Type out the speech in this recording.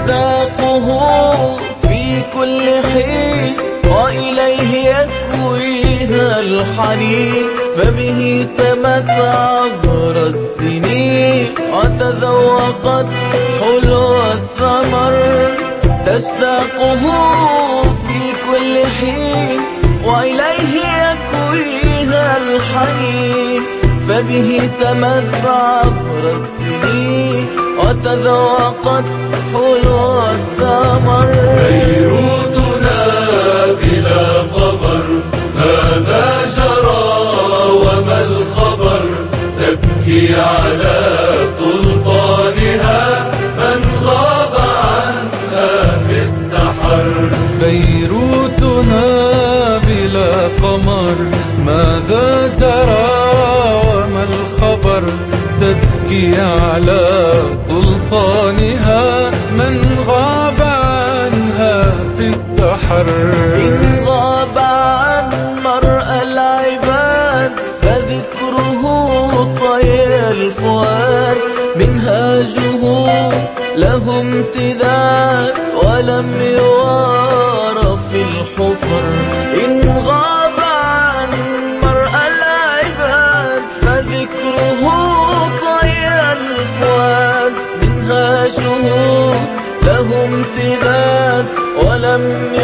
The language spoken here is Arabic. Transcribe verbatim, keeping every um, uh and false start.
تشتاقه في كل حين وإليه يكويها الحنين، فبه سمت عبر السنين وتذوقت حلو الثمر. تشتاقه في كل حين وإليه يكويها الحنين، فبه سمت عبر السنين وتذوقت حلو الثمر. بيروتنا بلا قمر، ماذا جرى وما الخبر؟ تبكي على سلطانها من غاب عنها في السحر. بيروتنا بلا قمر، ماذا ترى وما الخبر؟ تبكي على سلطانها من غاب عنها في السحر. إن غاب عن مرء العباد فذكره طي الفؤاد، منهاجه له امتداد ولم يوار في الحفر. إن غاب عن مرء العباد فذكره طي الفؤاد، منهاجه له امتداد ولم